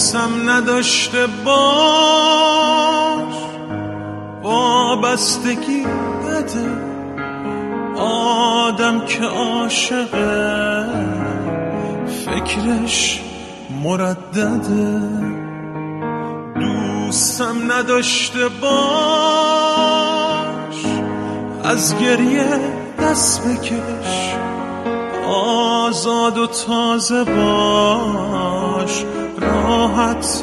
دوستم نداشته باش، وابستگی بده. آدم که عاشقه فکرش مردده. دوستم نداشته باش، از گریه دست بکش. آزاد و تازه باش، راحت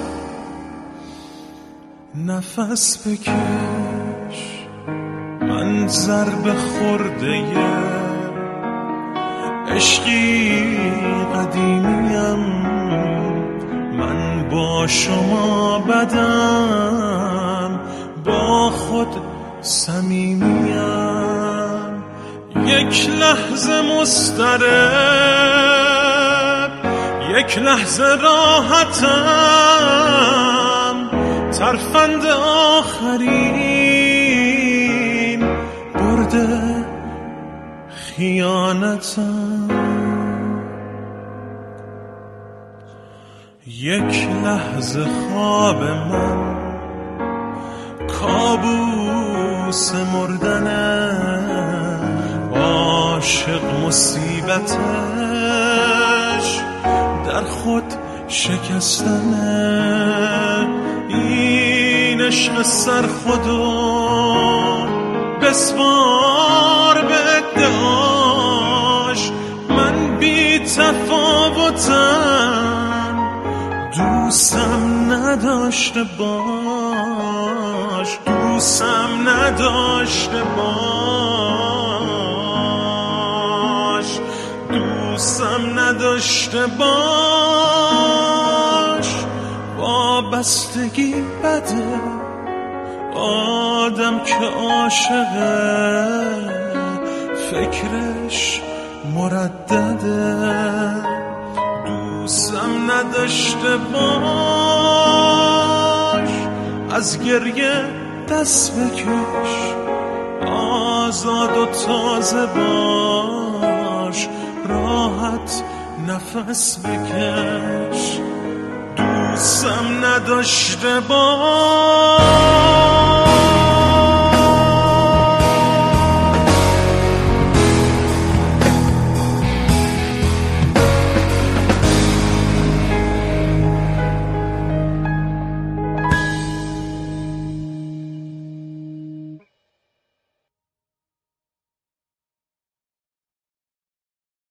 نفس بکش. من ضربه خورده عشقی قدیمیم، من با شما بدم، با خود صمیمیم. یک لحظه مضطرب، یک لحظه راحتم، ترفند آخرین برده خیانتم. یک لحظه خواب من کابوس مردنه، عاشق مصیبتش در خود شکستنه. این عشق سر خودو بسپار به ادعاش، من بی تفاوتم. دوستم نداشته باش، دوستم نداشته باش، دوستم نداشته باش. وابستگی بده. آدم که عاشقه فکرش مردده. دوستم نداشته باش، از گریه دست بکش. آزاد و تازه باش، راحت نفس بکش. دوستم نداشته باش.